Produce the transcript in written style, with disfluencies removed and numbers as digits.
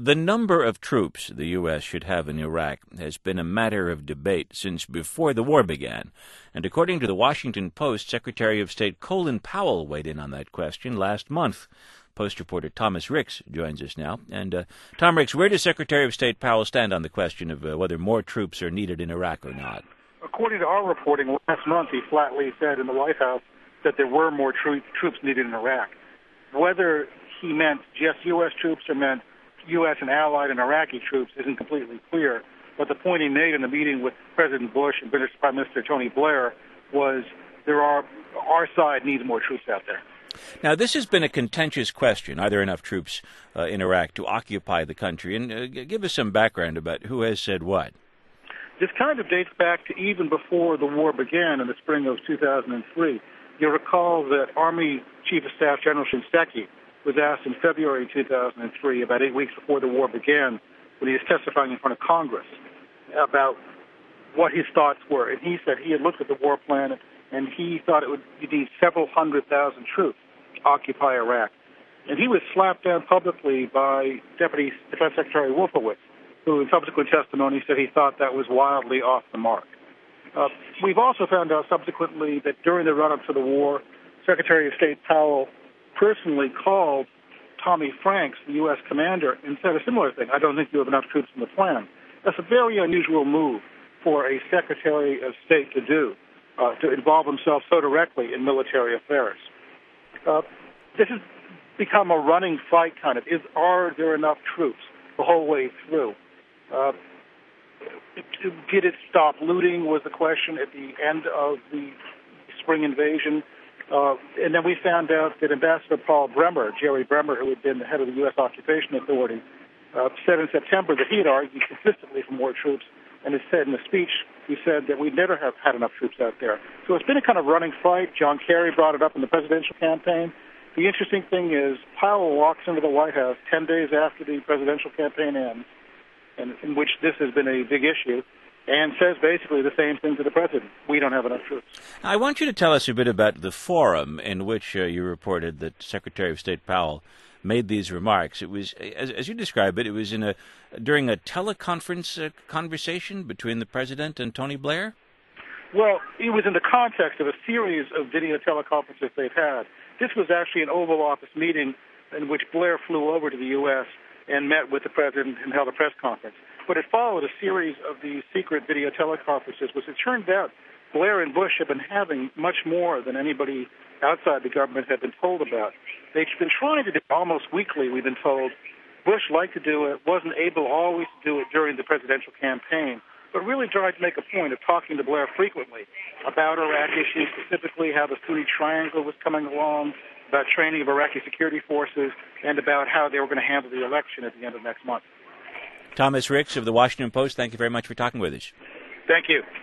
The number of troops the U.S. should have in Iraq has been a matter of debate since before the war began. And according to the Washington Post, Secretary of State Colin Powell weighed in on that question last month. Post reporter Thomas Ricks joins us now. And Tom Ricks, where does Secretary of State Powell stand on the question of whether more troops are needed in Iraq or not? According to our reporting last month, he flatly said in the White House that there were more troops needed in Iraq. Whether he meant just U.S. troops or meant U.S. and allied and Iraqi troops isn't completely clear. But the point he made in the meeting with President Bush and British Prime Minister Tony Blair was our side needs more troops out there. Now, this has been a contentious question. Are there enough troops in Iraq to occupy the country? And give us some background about who has said what. This kind of dates back to even before the war began in the spring of 2003. You'll recall that Army Chief of Staff General Shinseki was asked in February 2003, about 8 weeks before the war began, when he was testifying in front of Congress about what his thoughts were. And he said he had looked at the war plan and he thought you'd need several 100,000 troops to occupy Iraq. And he was slapped down publicly by Deputy Defense Secretary Wolfowitz, who in subsequent testimony said he thought that was wildly off the mark. We've also found out subsequently that during the run-up to the war, Secretary of State Powell personally called Tommy Franks, the U.S. commander, and said a similar thing. I don't think you have enough troops in the plan. That's a very unusual move for a Secretary of State to do, to involve himself so directly in military affairs. This has become a running fight, kind of. Are there enough troops the whole way through? Did it stop looting was the question at the end of the spring invasion. And then we found out that Ambassador Paul Bremer, Jerry Bremer, who had been the head of the U.S. Occupation Authority, said in September that he had argued consistently for more troops, and has said in a speech, he said that we'd never have had enough troops out there. So it's been a kind of running fight. John Kerry brought it up in the presidential campaign. The interesting thing is Powell walks into the White House 10 days after the presidential campaign ends, and in which this has been a big issue, and says basically the same thing to the president. We don't have enough troops. I want you to tell us a bit about the forum in which you reported that Secretary of State Powell made these remarks. It was, as you describe it, it was during a teleconference conversation between the president and Tony Blair? Well, it was in the context of a series of video teleconferences they've had. This was actually an Oval Office meeting in which Blair flew over to the U.S. and met with the president and held a press conference. But it followed a series of these secret video teleconferences, which it turned out Blair and Bush have been having much more than anybody outside the government had been told about. They've been trying to do it almost weekly, we've been told. Bush liked to do it, wasn't able always to do it during the presidential campaign, but really tried to make a point of talking to Blair frequently about Iraq issues, specifically how the Sunni Triangle was coming along, about training of Iraqi security forces, and about how they were going to handle the election at the end of next month. Thomas Ricks of the Washington Post, thank you very much for talking with us. Thank you.